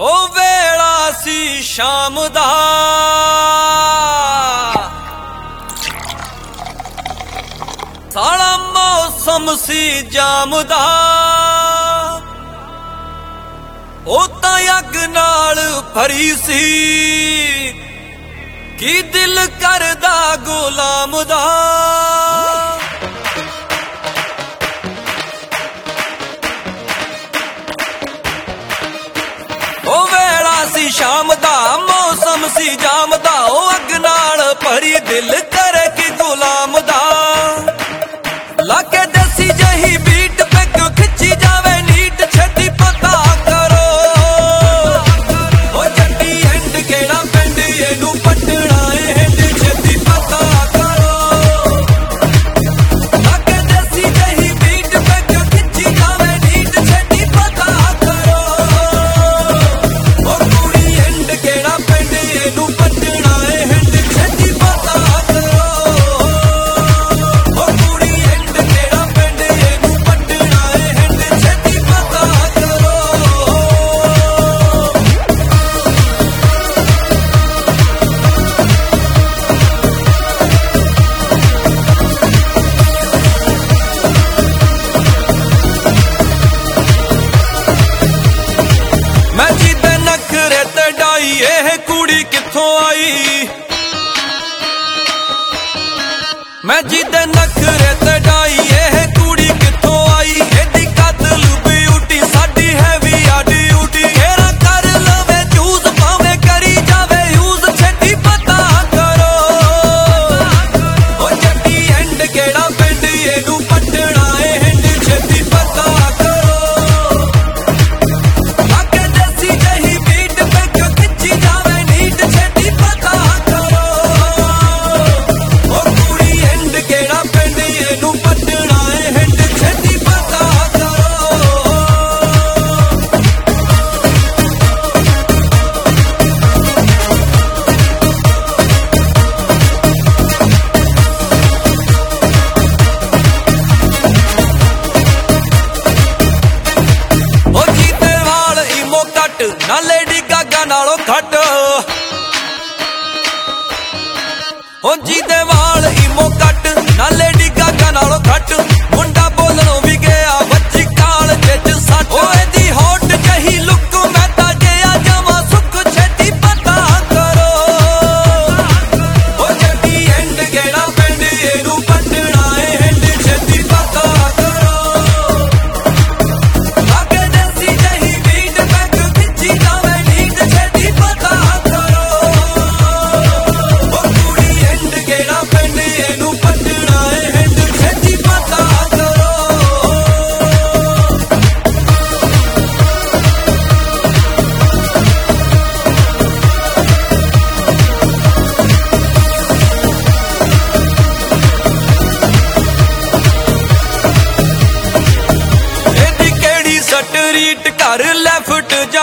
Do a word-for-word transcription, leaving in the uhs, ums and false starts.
ओ वेला सी शाम दा साला मौसम सी जाम दा ओ तां अग नाल भरी सी की दिल करदा गुलाम दा ओ वेला सी शाम दा मौसम सी जाम दा ओ अग नाल भरी दिल करे की गुलाम दा लाके देसी जही बीट पे क्यों खिंची जावे नीट छेती पता करो ओ जट्टी एंड केड़ा पिंड एनू पटना ए हेंड छेती पता करो लाके देसी जही बीट पे क्यों खिंची जावे नीट छेती पता करो ओ कुड़ी एंड केड़ा पिंड एनू पटना ए हेंड छेती पता करो कुड़ी किथों आई मैं जिदे नखरे ते डाई एह कुड़ी किथों आई एडी कतल ब्यूटी साडी हैवी आ ड्यूटी घेरा कर लवे चूज भावे करी जावे यूज छेती पता करो ओ जट्टी एंड केड़ा पिंड एनू पटना ए हेंड छेती पता करो लाके देसी जही बीट पे क्यों खिंची जावे नीट छेती पता करो ओ कुड़ी एंड केड़ा पिंड एनू पटना ए हेंड छेती पता करो ओ जीते वाल ईमो कट ना लेडी गागा नालों घट ओ जीते वाल ईमो कट ना लेडी गागा नालों घट मुंडा बोलणों भी गया बच्ची काल जिच सट ओ एदी होट जही लुक मैं तां गया जावां सुख छेती पता करो ओ जट्टी एंड केड़ा पिंड एनू पटना ए हेंड छेती पता करो लाके देसी जही बीट पे क्यों खिंची जावे नीट छेती पता करो ओ कुड़ी एंड केड़ा पिंड एनू पटना ए हेंड छेती पता करो एदी केड़ी सट रीट कर लेफ्ट